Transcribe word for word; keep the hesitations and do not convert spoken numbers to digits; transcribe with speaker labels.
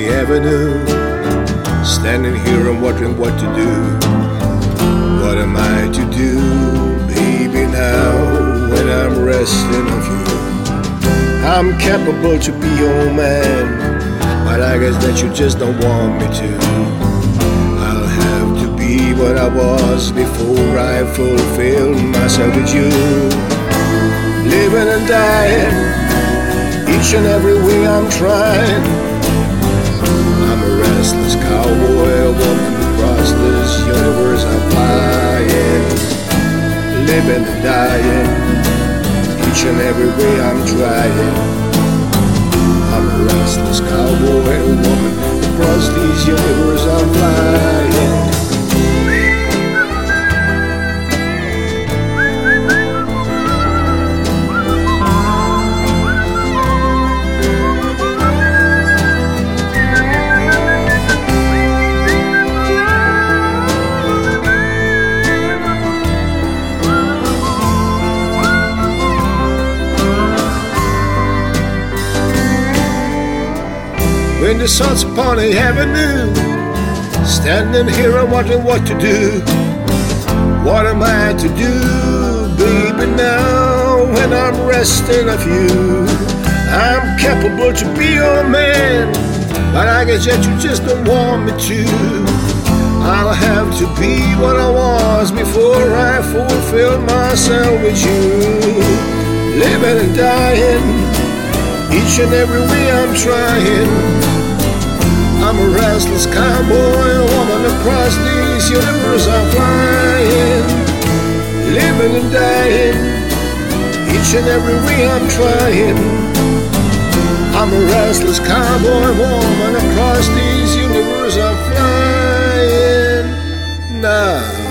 Speaker 1: Avenue, standing here and wondering what to do. What am I to do, baby, now when I'm resting of you? I'm capable to be your man, but I guess that you just don't want me to. I'll have to be what I was before I fulfill myself with you. Living and dying, each and every way I'm trying. I'm a restless cowboy, a woman across this universe I'm flying. Living and dying, each and every way I'm trying. I'm a restless cowboy, a woman across these universe I'm flying. When the sun's upon the avenue, standing here and wondering what to do. What am I to do, baby, now when I'm resting of you? I'm capable to be your man, but I guess that you just don't want me to. I'll have to be what I was before I fulfill myself with you. Living and dying, each and every way I'm trying. I'm a restless cowboy, a woman across these universe I'm flying. Living and dying, each and every way I'm trying. I'm a restless cowboy, woman across these universe I'm flying now.